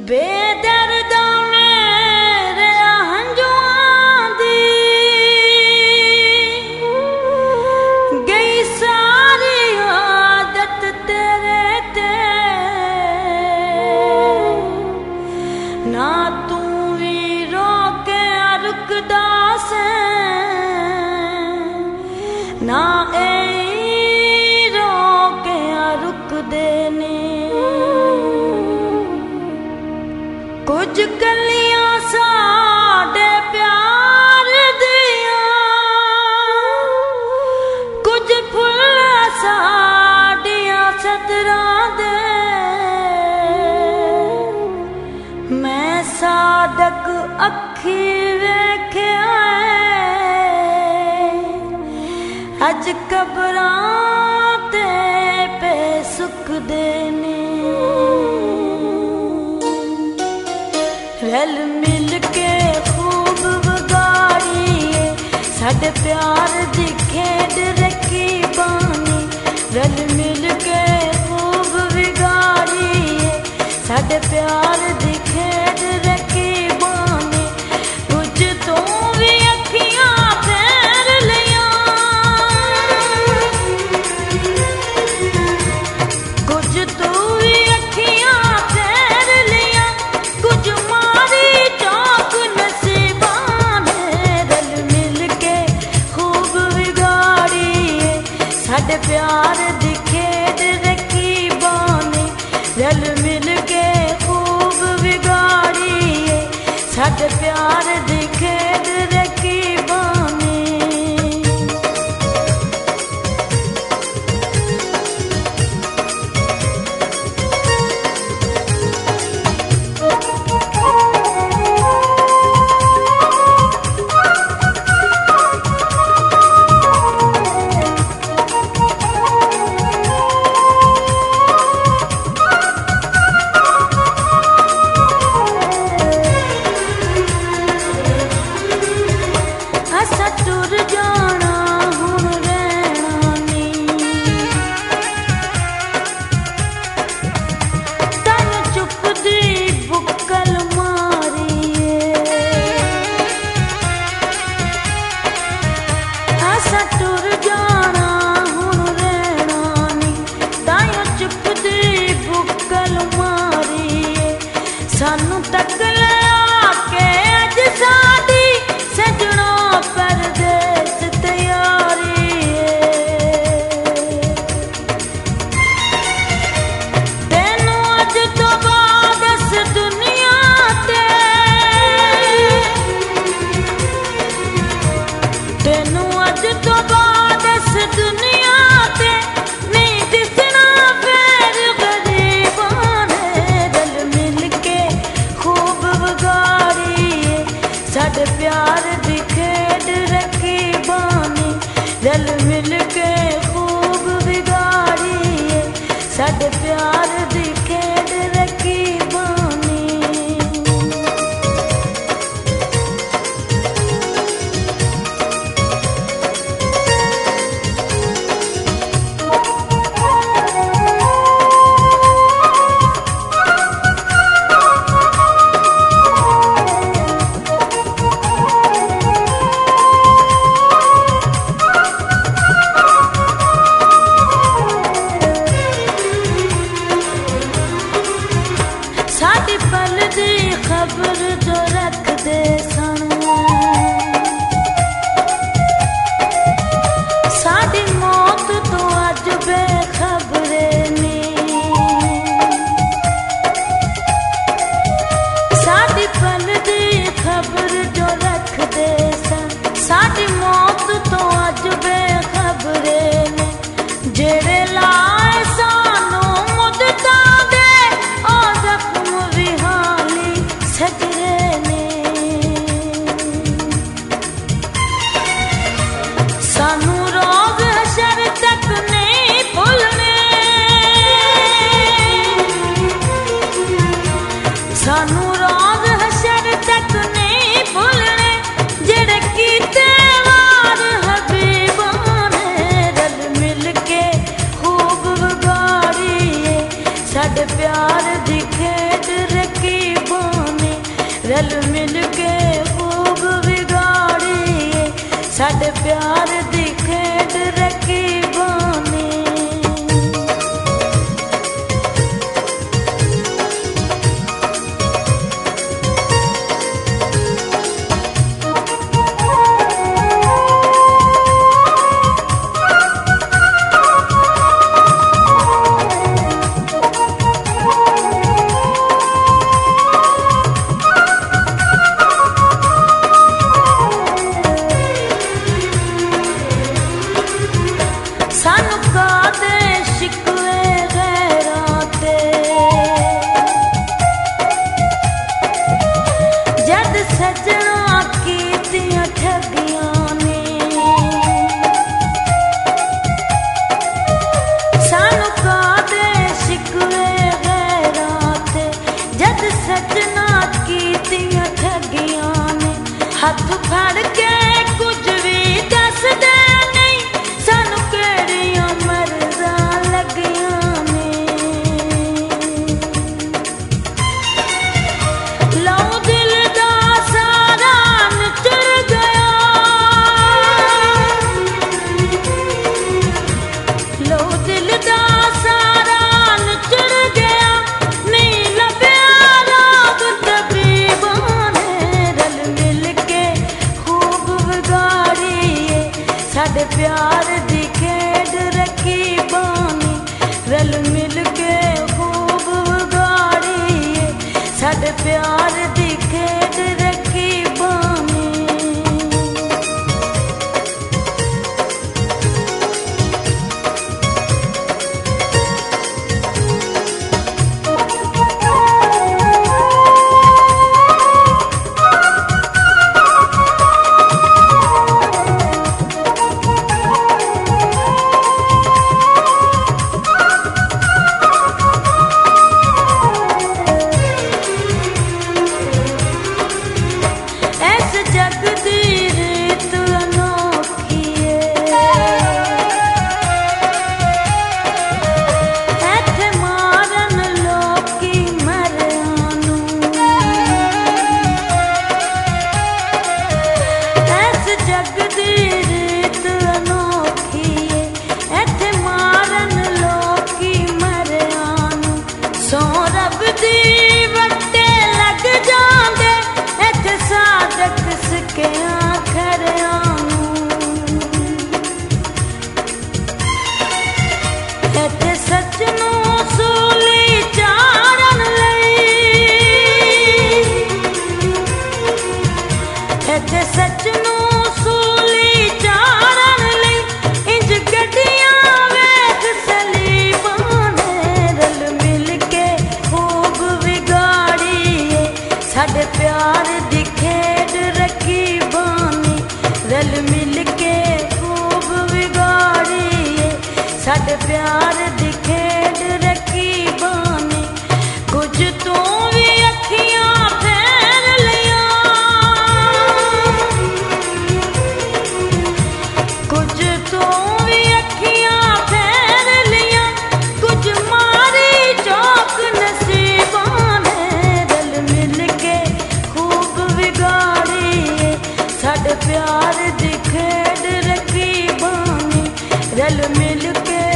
बेदर्दा मेरे हंजुआं दी गई सारी आदत तेरे ते ना तू भी रोके रुकदा से ना रोके रुकदे ने कुछ गलियां साडे प्यार दियां कुछ फुल साडियां सदरां दे मैं सादक अखी वेख्या अज कबरां ते पे सुखदे ने रल मिल के खूब बिगाड़िए साडे प्यार दी खेड रखी बानी रल मिल के खूब बिगाड़िए साडे प्यार दी खेड रखी बानी कुछ तू भी अखियां फेर लिया कुछ तू भी अखियां फेर लिया कुछ साडे प्यार दी खेड रखी बानी रल मिल के खूब बिगाड़िए साडे प्यार दी खेड रखी बानी सानू तक ला के अज साडी सजना परदेस तैयारी तेनू अज तो बाद इस दुनिया ते तेनू अज तो बाद इस दुनिया ते नहीं दिसना फिर गरीबां ने रल मिल के खूब बिगाड़िए साडे प्यार दी खेड रखी बानी रल मिल के खूब बिगाड़िए साडे प्यार दी खेड रखी बानी प्यार दी खेड रकीबां ने। हथ फड़ के कुछ भी दस दे नहीं, सानू केड़ियां मर्ज़ां लगियां ने। लो दिल दा सारा नचर गया, लो दिल दा सारा नचर गया, नहीं लभ्या राग तबीबां ने। रल मिल के खूब विगाड़िए साडे प्यार दी खेड रकीबां ने। रल मिल के खूब विगाड़िए साडे प्यार दी खेड रकीबां ने। साडे प्यार दी खेड रकीबां ने। रल मिल के खूब विगाड़िए साडे प्यार दी खेड रकीबां ने। कुछ तू भी अखियां फेर लिया, कुछ तू भी अखियां फेर लिया, कुछ मारी चौक नसीबां ने। रल मिल के खूब विगाड़िए साडे प्यार दी खेड रकीबां ने। रल मिल के